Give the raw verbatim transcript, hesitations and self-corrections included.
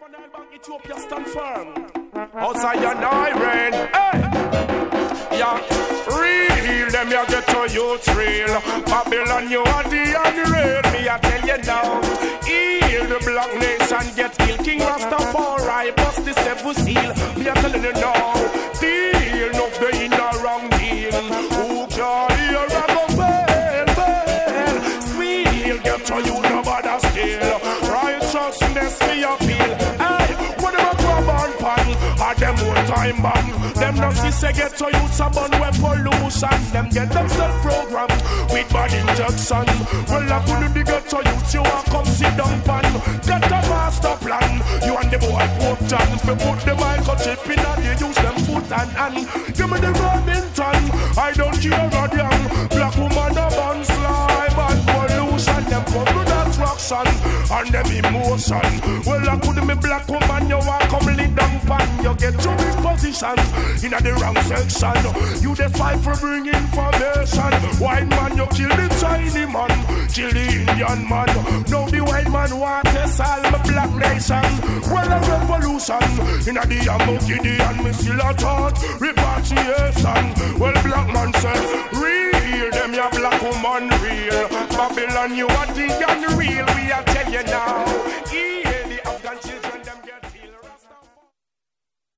Nile Bank, Ethiopia stand firm. Outside your Nile, hey! Yeah, real, them ya get to youth real. Babylon, you are the unreal. Me, I tell you now. Heal the black nation, get killed. King Rastafari, bust the seven seal. Me, I telling you now. Deal, no, they in the wrong deal. Who can hear a go bail, bail? Sweet, get to you, nobody steal. Righteousness, me appeal. Hey, what about grab on pan? Are them one time ban? Them no see say get to use a bun with pollution. Them get themselves programmed with bad injection. Well, I couldn't get to use you and come sit down pan. Get a master plan. You and the boy Pope John. We put the microchip in and you use them foot and hand. Give me the Remington. I don't care a damn. Black woman a bun slime and pollution. Them come with attraction and them emotion. Well, I couldn't be black woman. You want come lead down pan. You get to this position in the wrong section. You just fight for bring information. White man, you kill the Chinese man, kill the Indian man. Now the white man want to solve the black nation. Well, a revolution in the Yamukidi and me still a thought repatriation. Well, black man said, real, them ya black woman real. Babylon, you are the unreal. We are tell you now.